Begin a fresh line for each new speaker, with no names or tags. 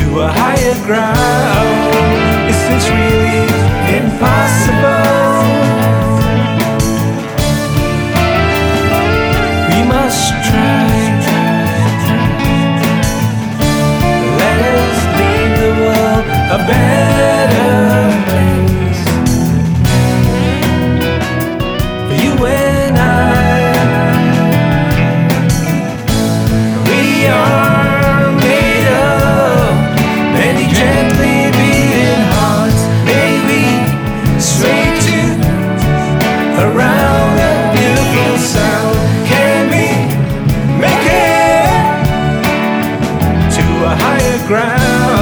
to a higher ground. Is this really impossible? We must try. Let us leave the world a better place for you and I. We are made of many gently beating hearts. May we sway to around a beautiful sound. Can we make it to a higher ground?